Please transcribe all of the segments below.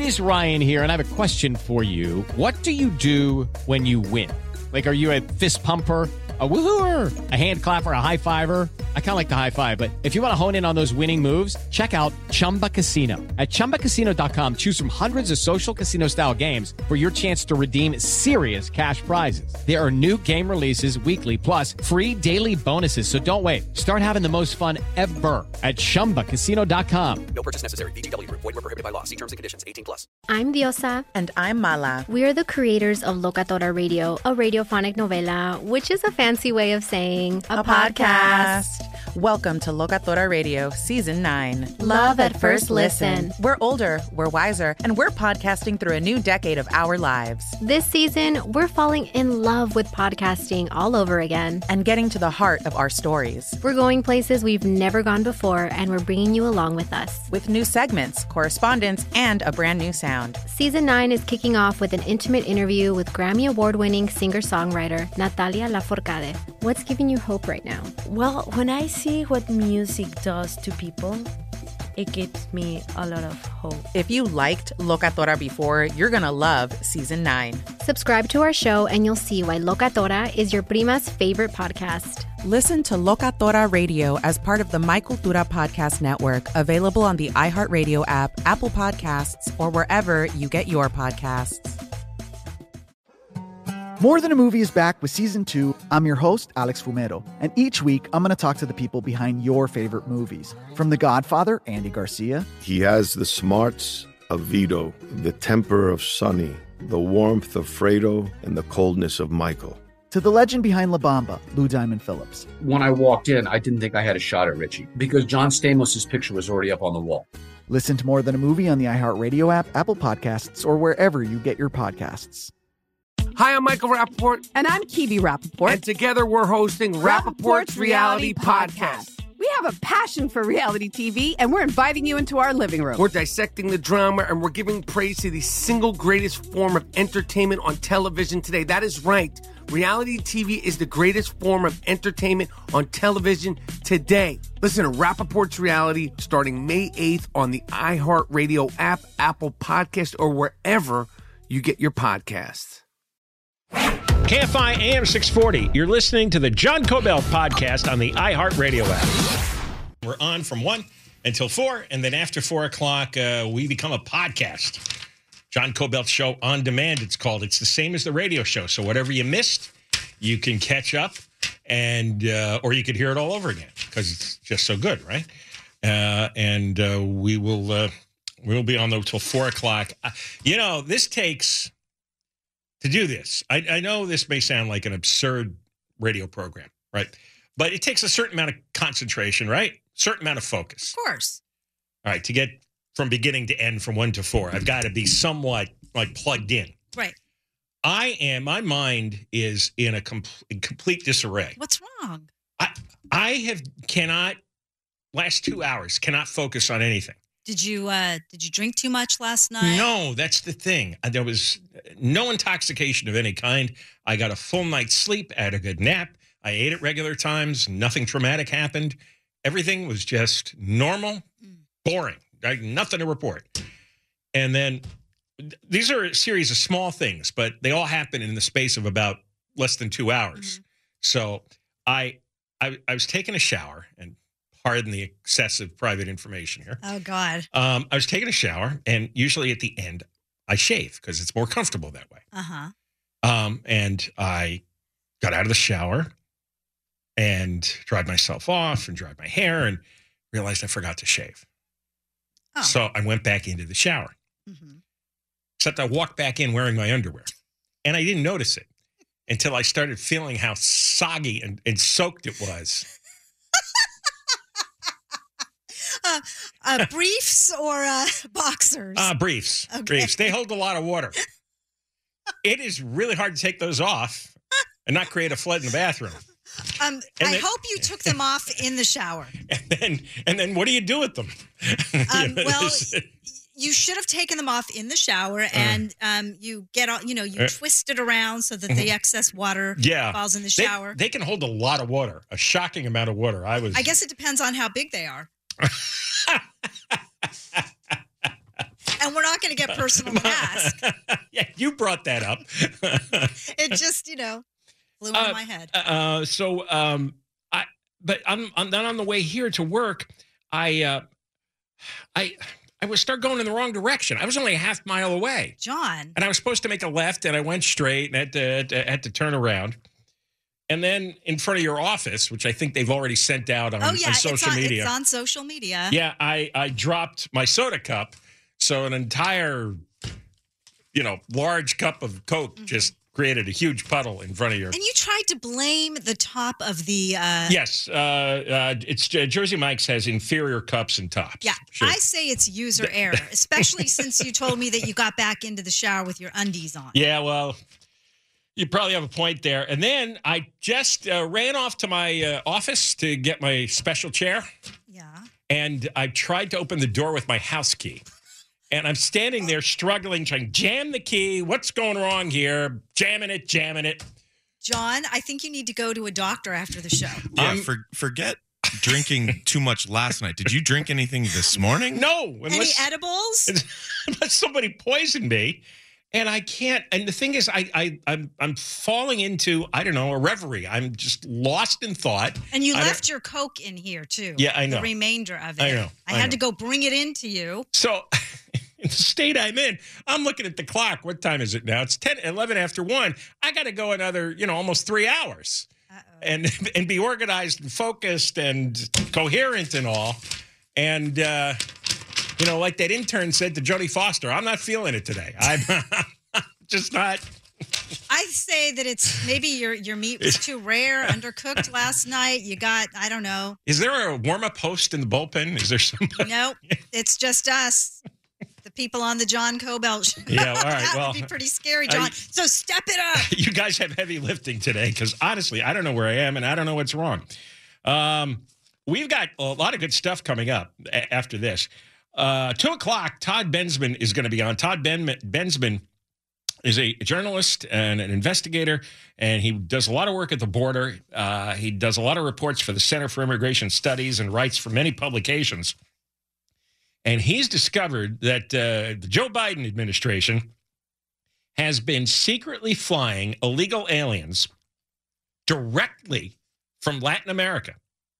is Ryan here, and I have a question for you. What do you do when you win? Like, are you a fist pumper, a woohooer, a hand clapper, a high fiver? I kind of like the high five, but if you want to hone in on those winning moves, check out Chumba Casino. At ChumbaCasino.com, choose from hundreds of social casino-style games for your chance to redeem serious cash prizes. There are new game releases weekly, plus free daily bonuses. So don't wait. Start having the most fun ever at ChumbaCasino.com. No purchase necessary. VGW. Void where prohibited by law. See terms and conditions. 18+. I'm Diosa. And I'm Mala. We are the creators of Locatora Radio, a radiophonic novela, which is a fancy way of saying a podcast. Welcome to Locatora Radio, Season 9. Love at First Listen. We're older, we're wiser, and we're podcasting through a new decade of our lives. This season, we're falling in love with podcasting all over again. And getting to the heart of our stories. We're going places we've never gone before, and we're bringing you along with us. With new segments, correspondence, and a brand new sound. Season 9 is kicking off with an intimate interview with Grammy Award-winning singer-songwriter Natalia Lafourcade. What's giving you hope right now? Well, when I see what music does to people, it gives me a lot of hope. If you liked Locatora before, you're going to love Season 9. Subscribe to our show and you'll see why Locatora is your prima's favorite podcast. Listen to Locatora Radio as part of the My Cultura Podcast Network, available on the iHeartRadio app, Apple Podcasts, or wherever you get your podcasts. More Than a Movie is back with Season 2. I'm your host, Alex Fumero, and each week I'm going to talk to the people behind your favorite movies. From The Godfather, Andy Garcia. He has the smarts of Vito, the temper of Sonny, the warmth of Fredo, and the coldness of Michael. To the legend behind La Bamba, Lou Diamond Phillips. When I walked in, I didn't think I had a shot at Richie because John Stamos' picture was already up on the wall. Listen to More Than a Movie on the iHeartRadio app, Apple Podcasts, or wherever you get your podcasts. Hi, I'm Michael Rappaport. And I'm Kibi Rappaport. And together we're hosting Rappaport's Reality Podcast. We have a passion for reality TV, and we're inviting you into our living room. We're dissecting the drama, and we're giving praise to the single greatest form of entertainment on television today. That is right. Reality TV is the greatest form of entertainment on television today. Listen to Rappaport's Reality starting May 8th on the iHeartRadio app, Apple Podcast, or wherever you get your podcasts. KFI AM 640. You're listening to the John Cobell podcast on the iHeartRadio app. We're on from 1 until 4, and then after 4 o'clock, we become a podcast. John Cobell Show On Demand, it's called. It's the same as the radio show, so whatever you missed, you can catch up, and or you could hear it all over again, because it's just so good, right? We will be on till 4 o'clock. This takes... To do this, I know this may sound like an absurd radio program, right? But it takes a certain amount of concentration, right? Certain amount of focus. Of course. All right, to get from beginning to end from 1 to 4, I've got to be somewhat like plugged in. Right. My mind is in a complete disarray. What's wrong? Last 2 hours, cannot focus on anything. Did you drink too much last night? No, that's the thing. There was no intoxication of any kind. I got a full night's sleep, I had a good nap. I ate at regular times. Nothing traumatic happened. Everything was just normal, boring. Nothing to report. And then these are a series of small things, but they all happen in the space of about less than 2 hours. Mm-hmm. So I was taking a shower, and pardon the excessive private information here. Oh, God. I was taking a shower, and usually at the end, I shave because it's more comfortable that way. Uh-huh. And I got out of the shower and dried myself off and dried my hair and realized I forgot to shave. Oh. So I went back into the shower. Mm-hmm. Except I walked back in wearing my underwear. And I didn't notice it until I started feeling how soggy and soaked it was. Briefs or boxers? Briefs. Okay. Briefs. They hold a lot of water. It is really hard to take those off and not create a flood in the bathroom. I hope you took them off in the shower. And then what do you do with them? You should have taken them off in the shower, and you get on. You twist it around so that the excess water falls in the shower. They can hold a lot of water, a shocking amount of water. I guess it depends on how big they are. And we're not going to get personal and ask. Yeah, you brought that up. It just, flew over my head. But I'm not on the way here to work. I would start going in the wrong direction. I was only a half mile away. John. And I was supposed to make a left, and I went straight and had to turn around. And then in front of your office, which I think they've already sent out on social media. It's on social media. Yeah, I dropped my soda cup. So an entire, large cup of Coke just created a huge puddle in front of your. And you tried to blame the top of the. Yes, it's Jersey Mike's has inferior cups and tops. Yeah, sure. I say it's user error, especially since you told me that you got back into the shower with your undies on. Yeah, well, you probably have a point there. And then I just ran off to my office to get my special chair. Yeah. And I tried to open the door with my house key. And I'm standing there struggling, trying to jam the key. What's going wrong here? Jamming it. John, I think you need to go to a doctor after the show. Yeah, forget drinking too much last night. Did you drink anything this morning? No. Any edibles? Unless somebody poisoned me. And I can't. And the thing is, I'm falling into, I don't know, a reverie. I'm just lost in thought. And you left your Coke in here, too. Yeah, I know. The remainder of it. I know. I had to go bring it in to you. So in the state I'm in, I'm looking at the clock. What time is it now? It's 11 after 1. I got to go another, almost 3 hours. And be organized and focused and coherent and all. And, like that intern said to Jodie Foster, I'm not feeling it today. I'm just not. I say that it's maybe your meat was too rare, undercooked last night. You got, I don't know. Is there a warm-up host in the bullpen? Is there somebody? Nope. It's just us. The people on the John Cobelt show. Yeah, all right. That would be pretty scary, John. So step it up. You guys have heavy lifting today because, honestly, I don't know where I am and I don't know what's wrong. We've got a lot of good stuff coming up after this. 2:00, Todd Bensman is going to be on. Todd Bensman is a journalist and an investigator, and he does a lot of work at the border. He does a lot of reports for the Center for Immigration Studies and writes for many publications. And he's discovered that the Joe Biden administration has been secretly flying illegal aliens directly from Latin America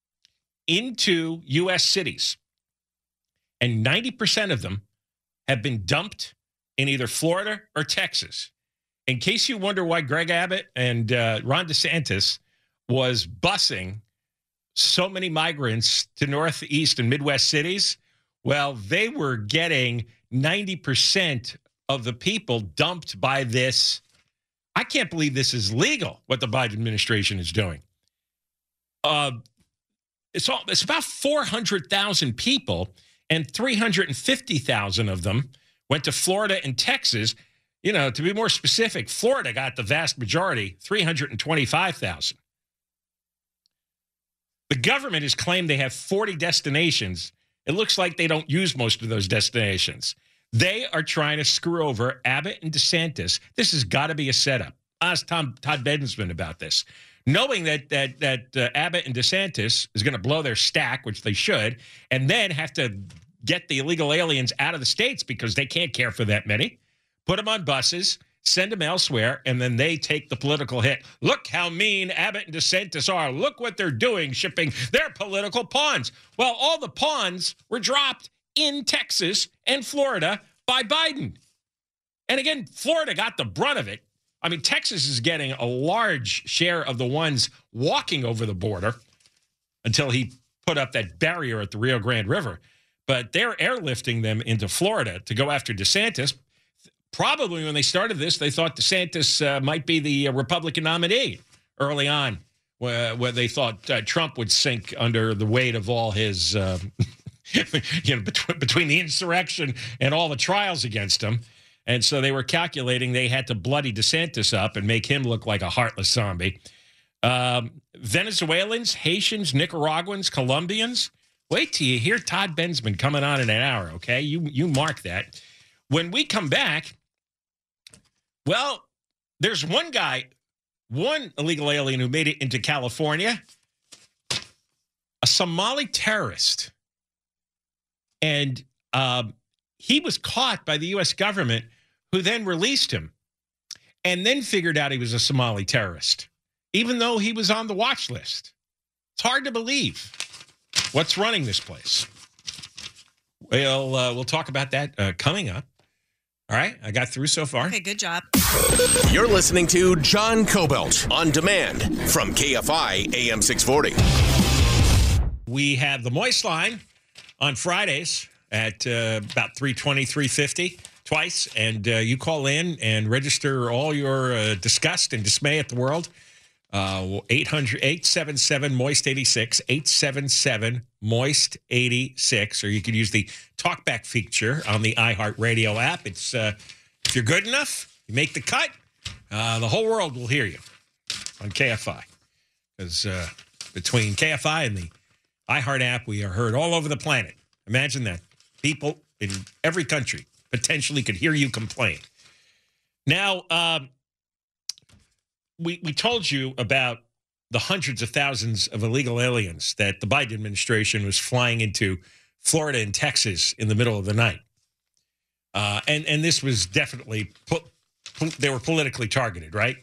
into U.S. cities. And 90% of them have been dumped in either Florida or Texas. In case you wonder why Greg Abbott and Ron DeSantis was busing so many migrants to Northeast and Midwest cities, well, they were getting 90% of the people dumped by this. I can't believe this is legal, what the Biden administration is doing. It's about 400,000 people, and 350,000 of them went to Florida and Texas. To be more specific, Florida got the vast majority, 325,000. The government has claimed they have 40 destinations. It looks like they don't use most of those destinations. They are trying to screw over Abbott and DeSantis. This has got to be a setup. Ask Todd Bensman about this. Knowing that Abbott and DeSantis is going to blow their stack, which they should, and then have to get the illegal aliens out of the states because they can't care for that many, put them on buses, send them elsewhere, and then they take the political hit. Look how mean Abbott and DeSantis are. Look what they're doing, shipping their political pawns. Well, all the pawns were dropped in Texas and Florida by Biden. And again, Florida got the brunt of it. I mean, Texas is getting a large share of the ones walking over the border until he put up that barrier at the Rio Grande River. But they're airlifting them into Florida to go after DeSantis. Probably when they started this, they thought DeSantis might be the Republican nominee early on, where they thought Trump would sink under the weight of all his, between the insurrection and all the trials against him. And so they were calculating they had to bloody DeSantis up and make him look like a heartless zombie. Venezuelans, Haitians, Nicaraguans, Colombians. Wait till you hear Todd Bensman coming on in an hour, okay? You mark that. When we come back, well, there's one illegal alien who made it into California, a Somali terrorist. And he was caught by the U.S. government, who then released him and then figured out he was a Somali terrorist, even though he was on the watch list. It's hard to believe what's running this place. Well, we'll talk about that coming up. All right, I got through so far. Okay, good job. You're listening to John Cobelt on demand from KFI AM 640. We have the Moist Line on Fridays at about 3:20, 3:50 twice, and you call in and register all your disgust and dismay at the world. 877-MOIST-86, 877-MOIST-86, or you can use the talkback feature on the iHeartRadio app. It's if you're good enough, you make the cut, the whole world will hear you on KFI. Because between KFI and the iHeart app, we are heard all over the planet. Imagine that. People in every country potentially could hear you complain. Now, we told you about the hundreds of thousands of illegal aliens that the Biden administration was flying into Florida and Texas in the middle of the night. And this was definitely, they were politically targeted, right?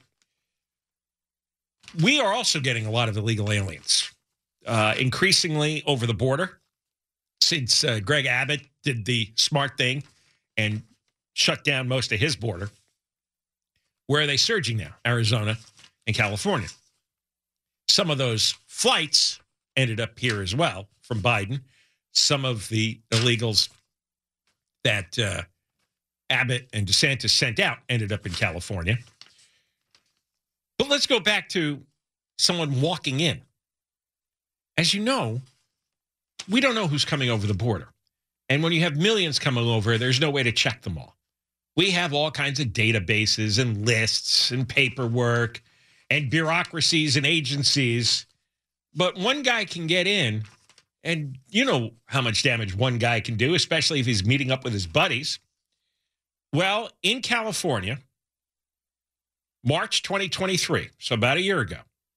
We are also getting a lot of illegal aliens, increasingly over the border, since Greg Abbott did the smart thing and shut down most of his border. Where are they surging now? Arizona and California. Some of those flights ended up here as well from Biden. Some of the illegals that Abbott and DeSantis sent out ended up in California. But let's go back to someone walking in. As you know, we don't know who's coming over the border. And when you have millions coming over, there's no way to check them all. We have all kinds of databases and lists and paperwork and bureaucracies and agencies. But one guy can get in, and you know how much damage one guy can do, especially if he's meeting up with his buddies. Well, in California, March 2023, so about a year ago,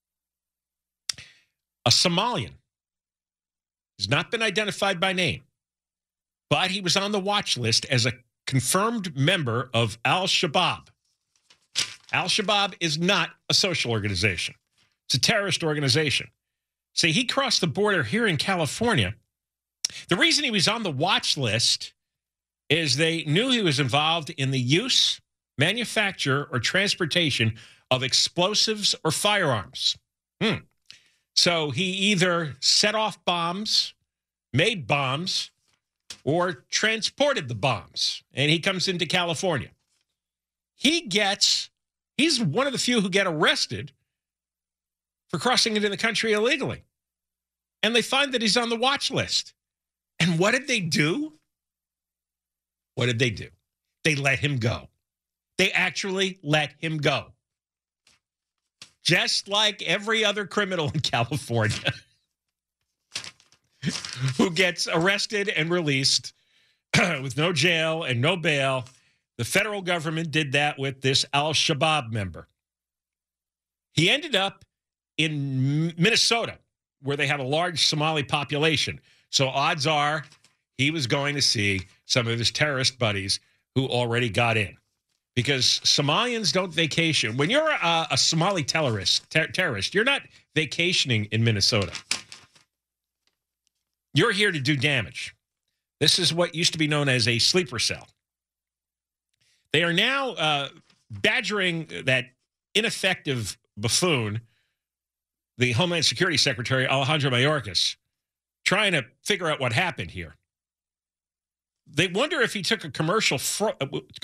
a Somalian has not been identified by name, but he was on the watch list as a confirmed member of Al-Shabaab. Al-Shabaab is not a social organization. It's a terrorist organization. See, he crossed the border here in California. The reason he was on the watch list is they knew he was involved in the use, manufacture, or transportation of explosives or firearms. So he either set off bombs, made bombs, or transported the bombs, and he comes into California. He's one of the few who get arrested for crossing into the country illegally. And they find that he's on the watch list. And what did they do? What did they do? They let him go. They actually let him go. Just like every other criminal in California who gets arrested and released with no jail and no bail. The federal government did that with this Al-Shabaab member. He ended up in Minnesota, where they have a large Somali population. So odds are he was going to see some of his terrorist buddies who already got in. Because Somalians don't vacation. When you're a Somali terrorist, you're not vacationing in Minnesota. You're here to do damage. This is what used to be known as a sleeper cell. They are now badgering that ineffective buffoon, the Homeland Security Secretary, Alejandro Mayorkas, trying to figure out what happened here. They wonder if he took a commercial flight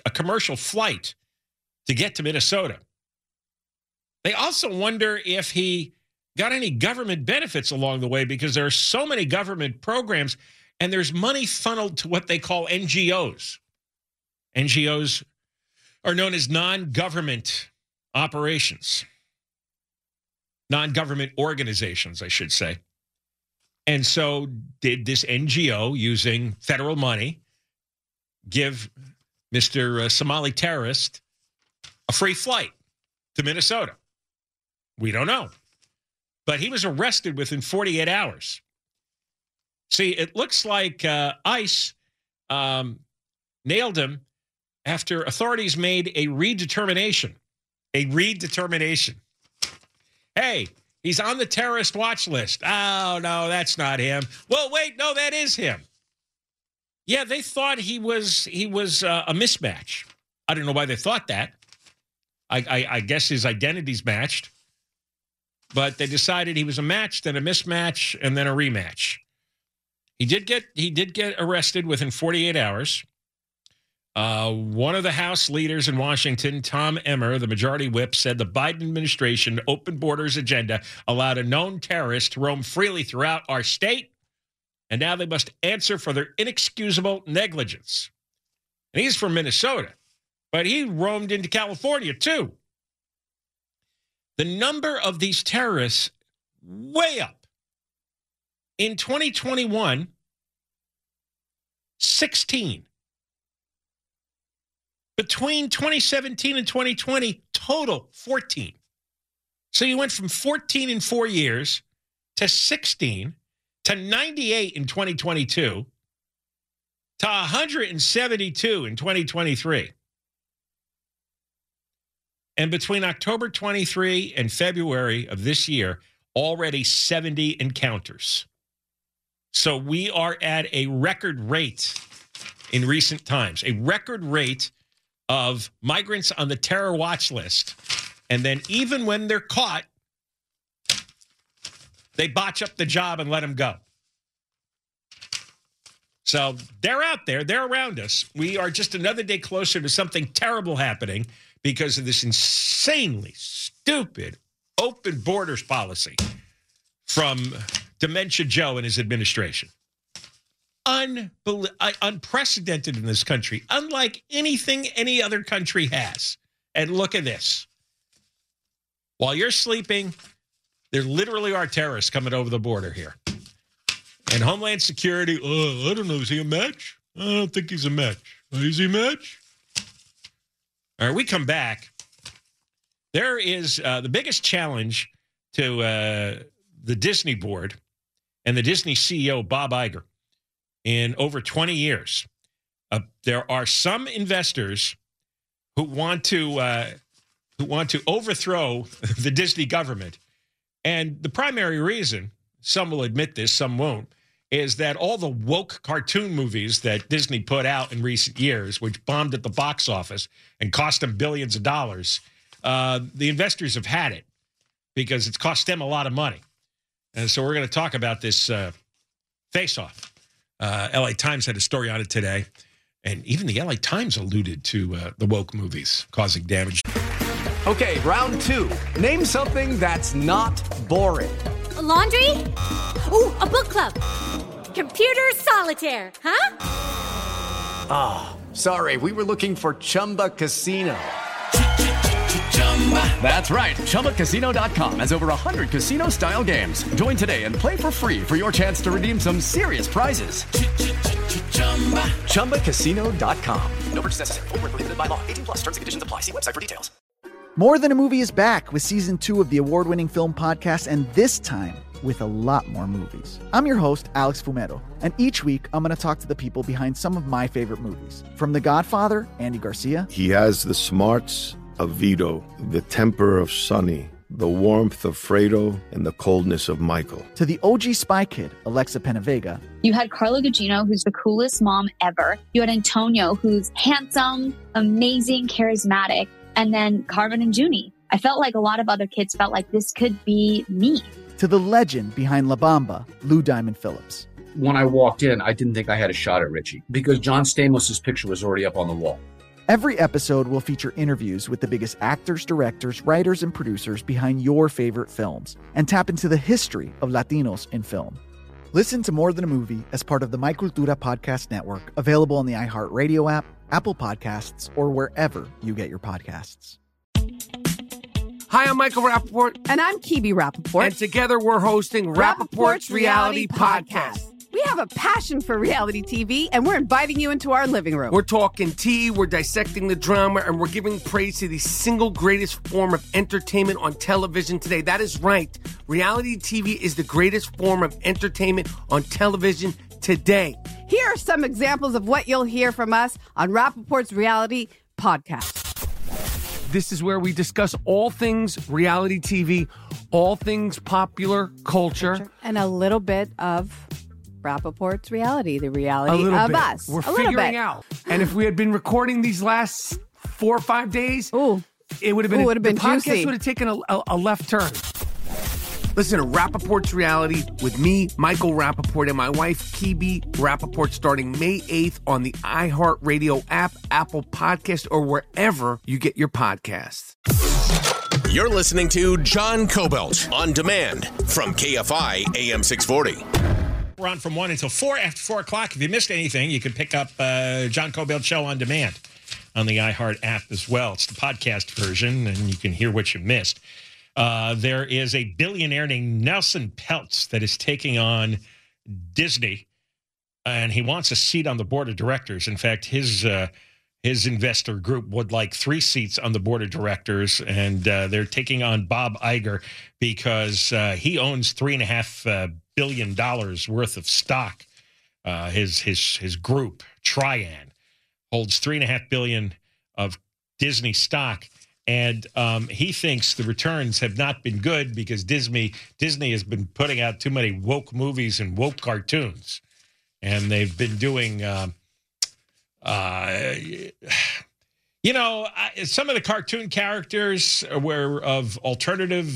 to get to Minnesota. They also wonder if he got any government benefits along the way, because there are so many government programs and there's money funneled to what they call NGOs. NGOs are known as non-government operations. Non-government organizations, I should say. And so did this NGO, using federal money, give Mr. Somali terrorist a free flight to Minnesota? We don't know. But he was arrested within 48 hours. See, it looks like ICE nailed him after authorities made a redetermination. A redetermination. Hey, he's on the terrorist watch list. Oh, no, that's not him. Well, wait, no, that is him. Yeah, they thought he was a mismatch. I don't know why they thought that. I guess his identity's matched. But they decided he was a match, then a mismatch, and then a rematch. He did get arrested within 48 hours. One of the House leaders in Washington, Tom Emmer, the majority whip, said the Biden administration open borders agenda allowed a known terrorist to roam freely throughout our state, and now they must answer for their inexcusable negligence. And he's from Minnesota, but he roamed into California too. The number of these terrorists way up. In 2021, 16. Between 2017 and 2020, total 14. So you went from 14 in 4 years to 16 to 98 in 2022 to 172 in 2023. And between October 23 and February of this year, already 70 encounters. So we are at a record rate in recent times, a record rate of migrants on the terror watch list. And then even when they're caught, they botch up the job and let them go. So they're out there. They're around us. We are just another day closer to something terrible happening because of this insanely stupid open borders policy from Dementia Joe and his administration. Unprecedented in this country, unlike anything any other country has. And look at this. While you're sleeping, there literally are terrorists coming over the border here. And Homeland Security, I don't know, is he a match? I don't think he's a match. Is he a match? All right, we come back. There is the biggest challenge to the Disney board and the Disney CEO, Bob Iger, in over 20 years. There are some investors who want to overthrow the Disney government. And the primary reason, some will admit this, some won't, is that all the woke cartoon movies that Disney put out in recent years, which bombed at the box office and cost them billions of dollars, the investors have had it because it's cost them a lot of money. And so we're going to talk about this face-off. LA Times had a story on it today, and even the LA Times alluded to the woke movies causing damage. Okay, round two. Name something that's not boring. A laundry? Ooh, a book club. Computer solitaire, huh? Ah, oh, sorry, we were looking for Chumba Casino. That's right, ChumbaCasino.com has over 100 casino-style games. Join today and play for free for your chance to redeem some serious prizes. ChumbaCasino.com. No purchase necessary. Void where prohibited by law. 18+ terms and conditions apply. See website for details. More Than a Movie is back with Season 2 of the award-winning film podcast, and this time with a lot more movies. I'm your host, Alex Fumero, and each week I'm going to talk to the people behind some of my favorite movies. From The Godfather, Andy Garcia. He has the smarts of Vito, the temper of Sonny, the warmth of Fredo, and the coldness of Michael. To the OG Spy Kid, Alexa Penavega. You had Carla Gugino, who's the coolest mom ever. You had Antonio, who's handsome, amazing, charismatic. And then Carmen and Junie. I felt like a lot of other kids felt like this could be me. To the legend behind La Bamba, Lou Diamond Phillips. When I walked in, I didn't think I had a shot at Richie because John Stamos' picture was already up on the wall. Every episode will feature interviews with the biggest actors, directors, writers, and producers behind your favorite films and tap into the history of Latinos in film. Listen to More Than a Movie as part of the My Cultura Podcast Network, available on the iHeartRadio app, Apple Podcasts, or wherever you get your podcasts. Hi, I'm Michael Rappaport. And I'm Kibi Rappaport. And together we're hosting Rappaport's Reality Podcast. We have a passion for reality TV, and we're inviting you into our living room. We're talking tea, we're dissecting the drama, and we're giving praise to the single greatest form of entertainment on television today. That is right. Reality TV is the greatest form of entertainment on television today. Here are some examples of what you'll hear from us on Rappaport's Reality Podcast. This is where we discuss all things reality TV, all things popular culture. And a little bit of Rappaport's reality, the reality of bit. us. We're figuring out. And if we had been recording these last 4 or 5 days, it would have been, the podcast juicy. would have taken a left turn. Listen to Rappaport's Reality with me, Michael Rappaport, and my wife, Kibi Rappaport, starting May 8th on the iHeartRadio app, Apple Podcast, or wherever you get your podcasts. You're listening to John Cobelt on demand from KFI AM 640. We're on from 1 until 4. After 4 o'clock, if you missed anything, you can pick up John Cobelt Show on demand on the iHeart app as well. It's the podcast version, and you can hear what you missed. There is a billionaire named Nelson Peltz that is taking on Disney, and he wants a seat on the board of directors. In fact, his investor group would like 3 seats on the board of directors, and they're taking on Bob Iger because he owns $3.5 billion worth of stock. His group, Trian, holds $3.5 billion of Disney stock. And he thinks the returns have not been good because Disney has been putting out too many woke movies and woke cartoons. And they've been doing, some of the cartoon characters were of alternative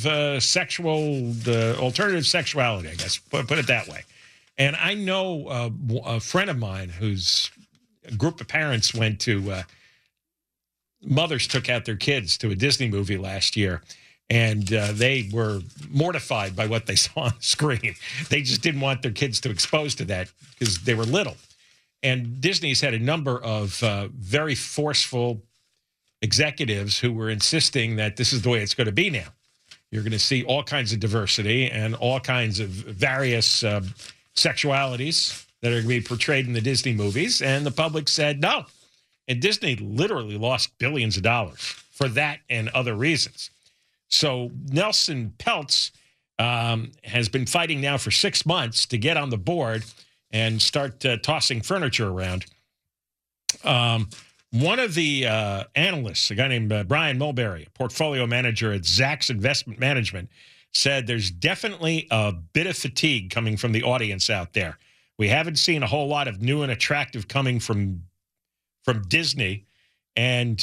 sexuality, I guess, put it that way. And I know a friend of mine whose group of parents went to mothers took out their kids to a Disney movie last year, and they were mortified by what they saw on the screen. They just didn't want their kids to expose to that because they were little. And Disney's had a number of very forceful executives who were insisting that this is the way it's going to be now. You're going to see all kinds of diversity and all kinds of various sexualities that are going to be portrayed in the Disney movies. And the public said no. And Disney literally lost billions of dollars for that and other reasons. So Nelson Peltz has been fighting now for 6 months to get on the board and start tossing furniture around. One of the analysts, a guy named Brian Mulberry, a portfolio manager at Zacks Investment Management, said there's definitely a bit of fatigue coming from the audience out there. We haven't seen a whole lot of new and attractive coming from Disney. And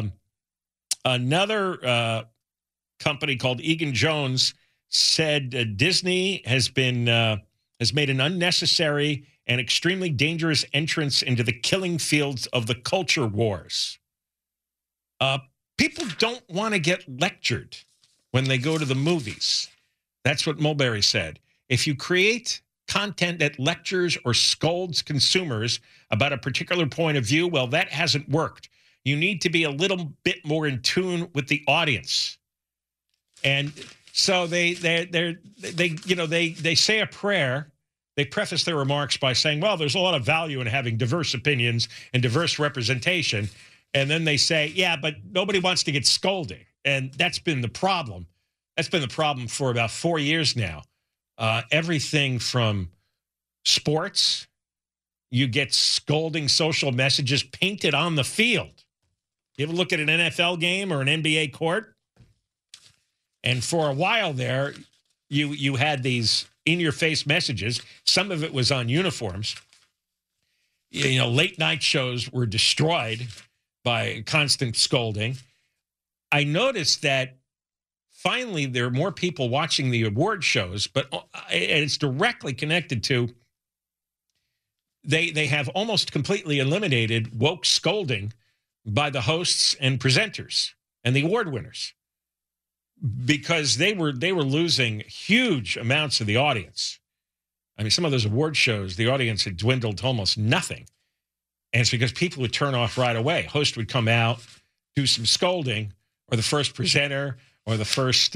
another company called Egan-Jones said Disney has made an unnecessary and extremely dangerous entrance into the killing fields of the culture wars. People don't want to get lectured when they go to the movies. That's what Mulberry said. If you create content that lectures or scolds consumers about a particular point of view, well, that hasn't worked. You need to be a little bit more in tune with the audience. And so they say a prayer. They preface their remarks by saying, well, there's a lot of value in having diverse opinions and diverse representation. And then they say, yeah, but nobody wants to get scolded. And that's been the problem. That's been the problem for about 4 years now. Everything from sports, you get scolding social messages painted on the field. You ever look at an NFL game or an NBA court? And for a while there, you had these in-your-face messages. Some of it was on uniforms. Late night shows were destroyed by constant scolding. I noticed that finally there are more people watching the award shows, but it's directly connected to they have almost completely eliminated woke scolding by the hosts and presenters and the award winners, because they were losing huge amounts of the audience. I mean, some of those award shows, the audience had dwindled to almost nothing. And it's because people would turn off right away. Host would come out, do some scolding, or the first presenter, or the first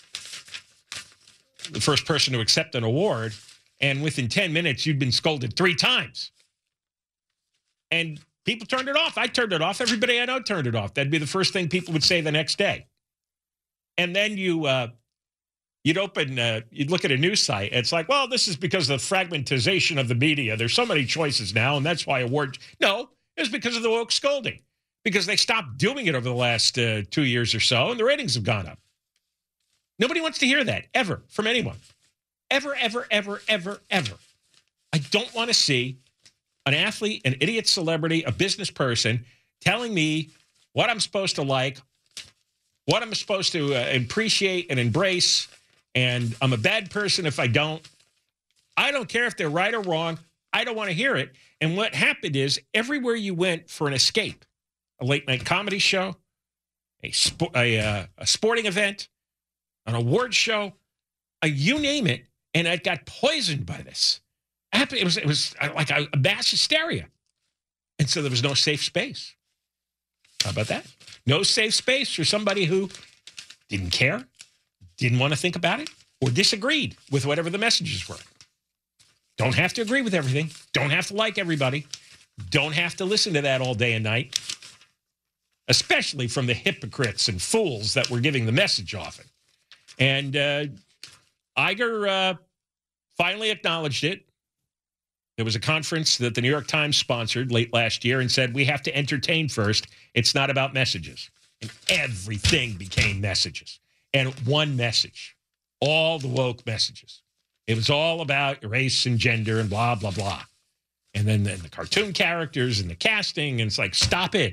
person to accept an award, and within 10 minutes, you'd been scolded 3 times. And people turned it off. I turned it off. Everybody I know turned it off. That'd be the first thing people would say the next day. And then you You'd look at a news site. It's like, well, this is because of the fragmentization of the media. There's so many choices now, and that's why awards. No, it was because of the woke scolding. Because they stopped doing it over the last 2 years or so, and the ratings have gone up. Nobody wants to hear that, ever, from anyone. Ever, ever, ever, ever, ever. I don't want to see an athlete, an idiot celebrity, a business person telling me what I'm supposed to like, what I'm supposed to appreciate and embrace, and I'm a bad person if I don't. I don't care if they're right or wrong. I don't want to hear it. And what happened is everywhere you went for an escape, a late-night comedy show, a sporting event, an award show, you name it, and it got poisoned by this. It was like a mass hysteria. And so there was no safe space. How about that? No safe space for somebody who didn't care, didn't want to think about it, or disagreed with whatever the messages were. Don't have to agree with everything. Don't have to like everybody. Don't have to listen to that all day and night. Especially from the hypocrites and fools that were giving the message often. And Iger finally acknowledged it. There was a conference that the New York Times sponsored late last year and said, we have to entertain first. It's not about messages. And everything became messages. And one message, all the woke messages. It was all about race and gender and blah, blah, blah. And then the cartoon characters and the casting, and it's like, stop it.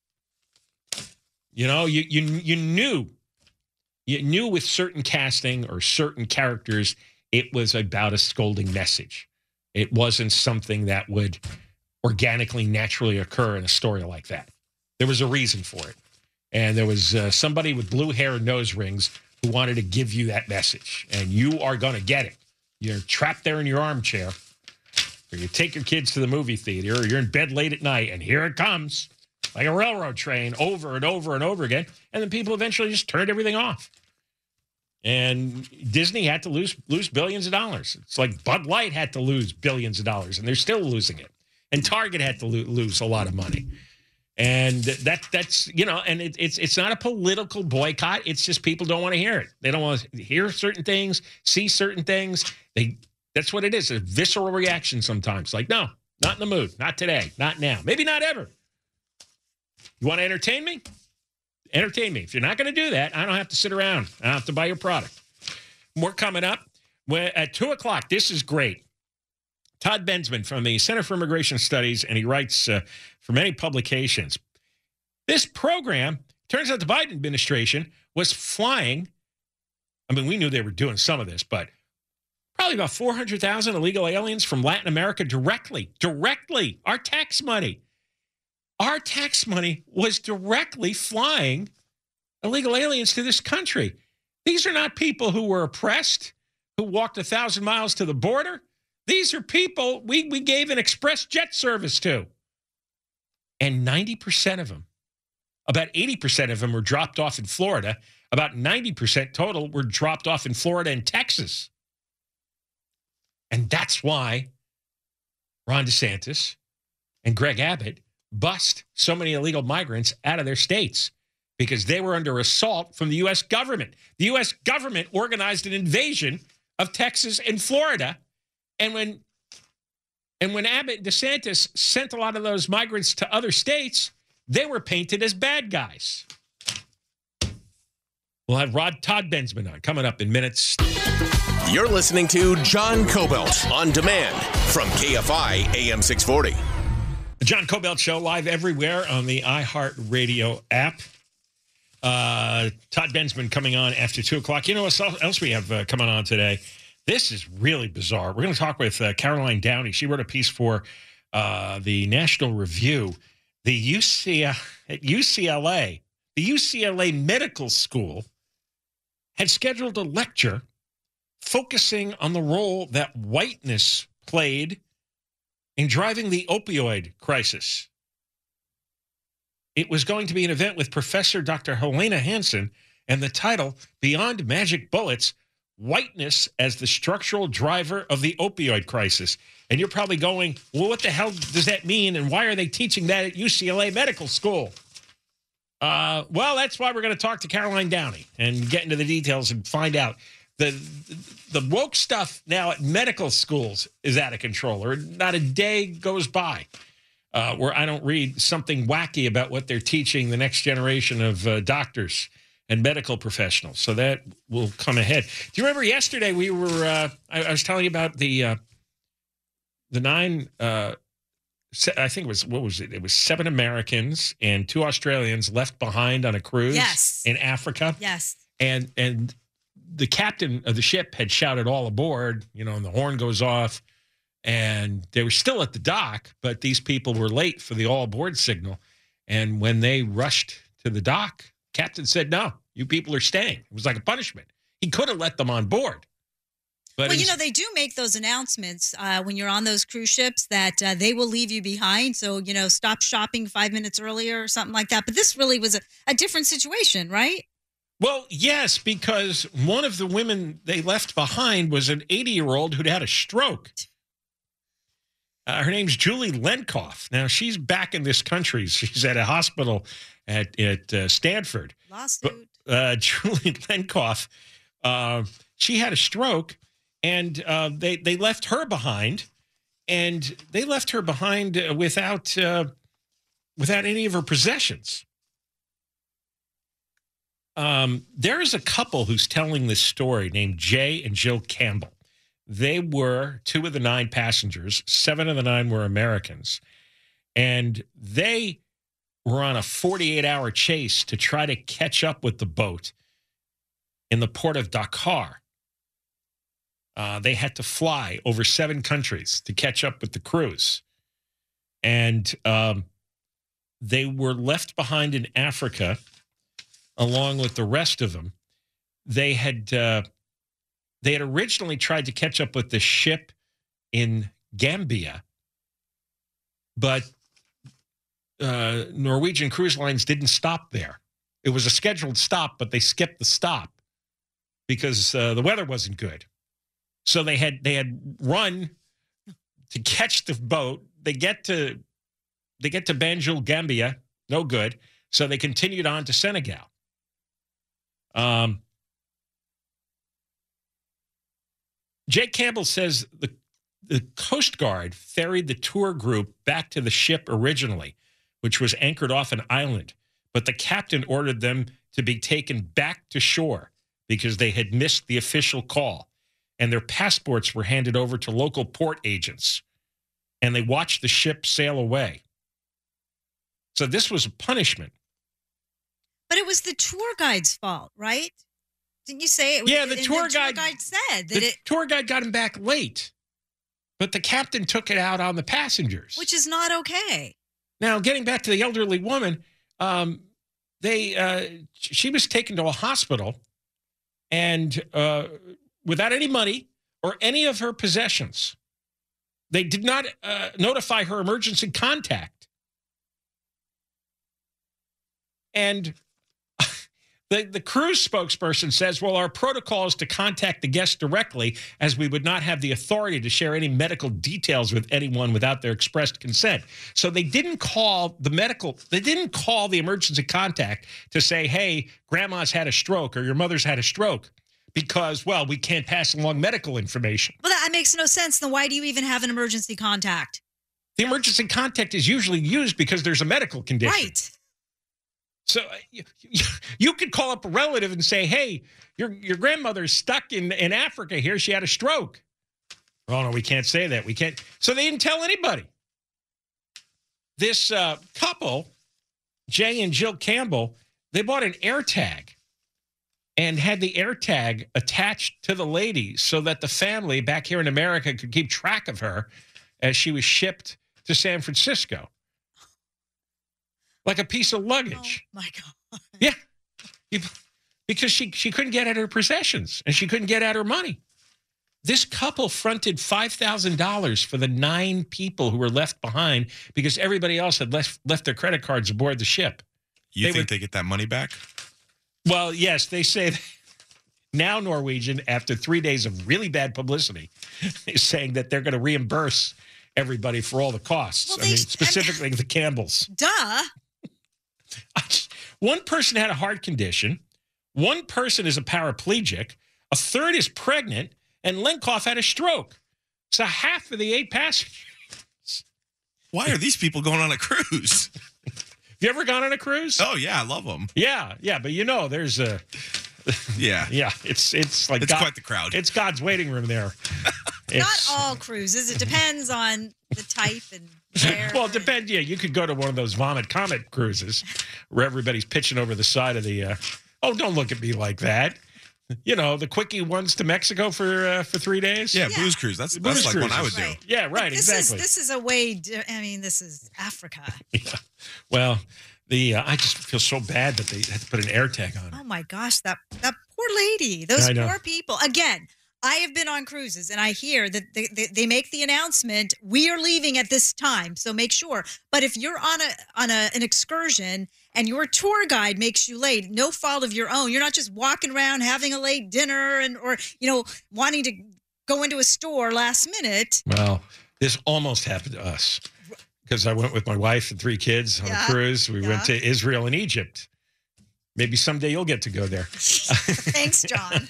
You know, you knew with certain casting or certain characters, it was about a scolding message. It wasn't something that would organically, naturally occur in a story like that. There was a reason for it. And there was somebody with blue hair and nose rings who wanted to give you that message. And you are going to get it. You're trapped there in your armchair, or you take your kids to the movie theater, or you're in bed late at night, and here it comes. Like a railroad train, over and over and over again. And then people eventually just turned everything off. And Disney had to lose billions of dollars. It's like Bud Light had to lose billions of dollars, and they're still losing it. And Target had to lose a lot of money. And that's you know, and it's not a political boycott. It's just people don't want to hear it. They don't want to hear certain things, see certain things. That's what it is. A visceral reaction sometimes. Like, no, not in the mood. Not today. Not now. Maybe not ever. You want to entertain me? Entertain me. If you're not going to do that, I don't have to sit around. I don't have to buy your product. More coming up. At 2 o'clock, this is great. Todd Bensman from the Center for Immigration Studies, and he writes for many publications. This program, turns out the Biden administration was flying. I mean, we knew they were doing some of this, but probably about 400,000 illegal aliens from Latin America directly. Our tax money. Our tax money was directly flying illegal aliens to this country. These are not people who were oppressed, who walked 1,000 miles to the border. These are people we gave an express jet service to. And 90% of them, about 80% of them were dropped off in Florida. About 90% total were dropped off in Florida and Texas. And that's why Ron DeSantis and Greg Abbott bust so many illegal migrants out of their states because they were under assault from the U.S. government. The U.S. government organized an invasion of Texas and Florida. And when Abbott and DeSantis sent a lot of those migrants to other states, they were painted as bad guys. We'll have Todd Bensman on coming up in minutes. You're listening to John Kobylt on demand from KFI AM 640. The John Kobylt Show, live everywhere on the iHeartRadio app. Todd Bensman coming on after 2 o'clock. You know what else we have coming on today? This is really bizarre. We're going to talk with Caroline Downey. She wrote a piece for the National Review. The UCLA Medical School had scheduled a lecture focusing on the role that whiteness played in driving the opioid crisis. It was going to be an event with Professor Dr. Helena Hansen, and the title, Beyond Magic Bullets, Whiteness as the Structural Driver of the Opioid Crisis. And you're probably going, well, what the hell does that mean, and why are they teaching that at UCLA Medical School? Well, that's why we're going to talk to Caroline Downey and get into the details and find out. The woke stuff now at medical schools is out of control, or not a day goes by where I don't read something wacky about what they're teaching the next generation of doctors and medical professionals. So that will come ahead. Do you remember yesterday we were, I was telling you about the 9, I think it was, what was it? It was 7 Americans and 2 Australians left behind on a cruise in Africa. Yes. And the captain of the ship had shouted all aboard, and the horn goes off, and they were still at the dock, but these people were late for the all aboard signal. And when they rushed to the dock, captain said, "No, you people are staying." It was like a punishment. He could have let them on board. But well, they do make those announcements when you're on those cruise ships that they will leave you behind. So, stop shopping 5 minutes earlier or something like that. But this really was a different situation, right? Well, yes, because one of the women they left behind was an 80-year-old who'd had a stroke. Her name's Julie Lenkoff. Now, she's back in this country. She's at a hospital at Stanford. Lawsuit. Julie Lenkoff, she had a stroke, and they left her behind. And they left her behind without any of her possessions. There is a couple who's telling this story named Jay and Jill Campbell. They were 2 of the 9 passengers. 7 of the 9 were Americans. And they were on a 48-hour chase to try to catch up with the boat in the port of Dakar. They had to fly over 7 countries to catch up with the cruise. And they were left behind in Africa along with the rest of them. They had originally tried to catch up with the ship in Gambia, but Norwegian Cruise Lines didn't stop there. It was a scheduled stop, but they skipped the stop because the weather wasn't good. So they had run to catch the boat. They get to Banjul, Gambia, no good. So they continued on to Senegal. Jake Campbell says the Coast Guard ferried the tour group back to the ship originally, which was anchored off an island, but the captain ordered them to be taken back to shore because they had missed the official call, and their passports were handed over to local port agents, and they watched the ship sail away. So this was a punishment. But it was the tour guide's fault, right? Didn't you say it? Yeah, the tour guide said that the tour guide got him back late, but the captain took it out on the passengers, which is not okay. Now, getting back to the elderly woman, she was taken to a hospital, and without any money or any of her possessions, they did not notify her emergency contact, and the cruise spokesperson says, well, our protocol is to contact the guest directly, as we would not have the authority to share any medical details with anyone without their expressed consent. So they didn't call the emergency contact to say, hey, grandma's had a stroke or your mother's had a stroke, because, well, we can't pass along medical information. Well, that makes no sense. Then why do you even have an emergency contact? The emergency contact is usually used because there's a medical condition. Right. So you could call up a relative and say, hey, your grandmother's stuck in Africa here. She had a stroke. Oh, no, we can't say that. We can't. So they didn't tell anybody. This couple, Jay and Jill Campbell, they bought an AirTag and had the AirTag attached to the lady so that the family back here in America could keep track of her as she was shipped to San Francisco. Like a piece of luggage. Oh, my God. Yeah. Because she couldn't get at her possessions and she couldn't get at her money. This couple fronted $5,000 for the 9 people who were left behind because everybody else had left their credit cards aboard the ship. You think they get that money back? Well, yes, they say that. Now Norwegian, after 3 days of really bad publicity, is saying that they're going to reimburse everybody for all the costs. Well, specifically the Campbells. Duh. One person had a heart condition. One person is a paraplegic. A third is pregnant, and Lenkoff had a stroke. So half of the 8 passengers. Why are these people going on a cruise? Have you ever gone on a cruise? Oh, yeah, I love them. Yeah, but there's a... Yeah. It's like it's quite the crowd. It's God's waiting room there. Not all cruises. It depends on the type and where. Well, it depends. Yeah, you could go to one of those Vomit Comet cruises where everybody's pitching over the side of the... oh, don't look at me like that. The quickie ones to Mexico for 3 days. Yeah, booze cruise. That's like one I would do. Yeah, right. Exactly. This is a way. This is Africa. Yeah. Well, I just feel so bad that they had to put an air tag on. Oh my gosh, that poor lady. Those poor people. Again, I have been on cruises, and I hear that they make the announcement, we are leaving at this time, so make sure. But if you're on an excursion and your tour guide makes you late, no fault of your own, you're not just walking around having a late dinner or wanting to go into a store last minute. Well, this almost happened to us because I went with my wife and 3 kids on a cruise. We went to Israel and Egypt. Maybe someday you'll get to go there. Thanks, John.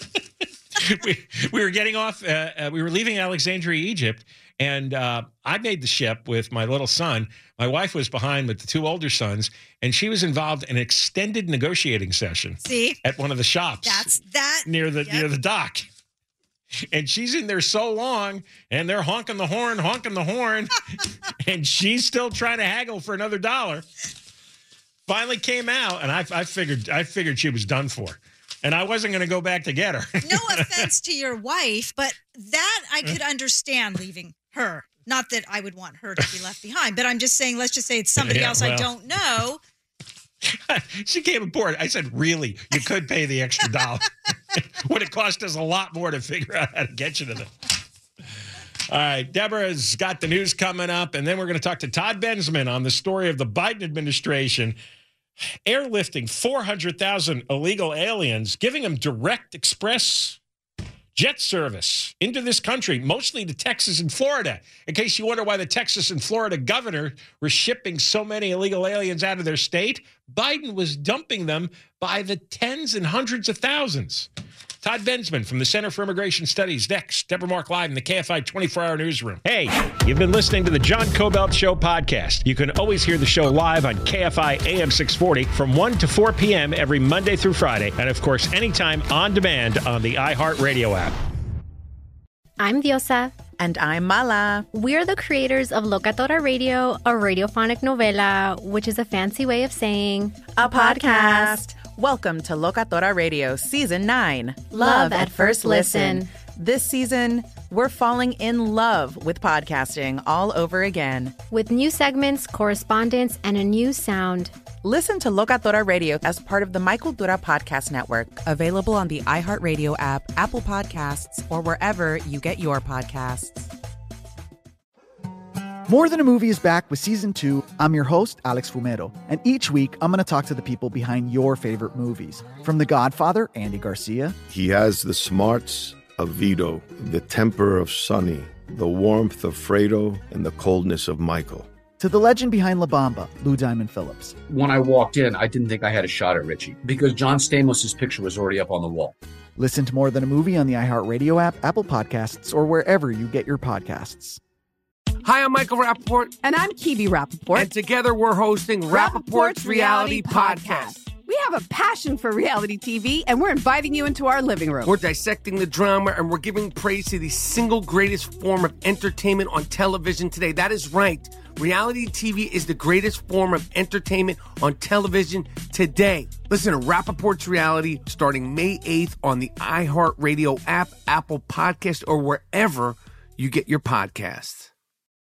we were getting off. We were leaving Alexandria, Egypt, and I made the ship with my little son. My wife was behind with the 2 older sons, and she was involved in an extended negotiating session. See? At one of the shops. That's near the dock. And she's in there so long, and they're honking the horn, and she's still trying to haggle for another $1. Finally came out, and I figured she was done for. And I wasn't going to go back to get her. No offense to your wife, but that I could understand leaving her. Not that I would want her to be left behind, but I'm just saying, let's just say it's somebody else I don't know. She came aboard. I said, really? You could pay the extra $1. Would it cost us a lot more to figure out how to get you to them? All right, Deborah's got the news coming up, and then we're going to talk to Todd Bensman on the story of the Biden administration airlifting 400,000 illegal aliens, giving them direct express jet service into this country, mostly to Texas and Florida. In case you wonder why the Texas and Florida governor were shipping so many illegal aliens out of their state, Biden was dumping them by the tens and hundreds of thousands. Todd Bensman from the Center for Immigration Studies. Next, Deborah Mark live in the KFI 24-hour newsroom. Hey, you've been listening to the John Cobelt Show podcast. You can always hear the show live on KFI AM 640 from 1 to 4 p.m. every Monday through Friday. And, of course, anytime on demand on the iHeartRadio app. I'm Diosa. And I'm Mala. We're the creators of Locatora Radio, a radiophonic novela, which is a fancy way of saying a podcast. Welcome to Locatora Radio Season 9. Love at First Listen. This season, we're falling in love with podcasting all over again. With new segments, correspondence, and a new sound. Listen to Locatora Radio as part of the My Cultura Podcast Network. Available on the iHeartRadio app, Apple Podcasts, or wherever you get your podcasts. More Than a Movie is back with Season 2. I'm your host, Alex Fumero, and each week I'm going to talk to the people behind your favorite movies. From The Godfather, Andy Garcia. He has the smarts of Vito, the temper of Sonny, the warmth of Fredo, and the coldness of Michael. To the legend behind La Bamba, Lou Diamond Phillips. When I walked in, I didn't think I had a shot at Richie because John Stamos' picture was already up on the wall. Listen to More Than a Movie on the iHeartRadio app, Apple Podcasts, or wherever you get your podcasts. Hi, I'm Michael Rappaport. And I'm Kibi Rappaport. And together we're hosting Rappaport's Reality Podcast. We have a passion for reality TV, and we're inviting you into our living room. We're dissecting the drama, and we're giving praise to the single greatest form of entertainment on television today. That is right. Reality TV is the greatest form of entertainment on television today. Listen to Rappaport's Reality starting May 8th on the iHeartRadio app, Apple Podcast, or wherever you get your podcasts.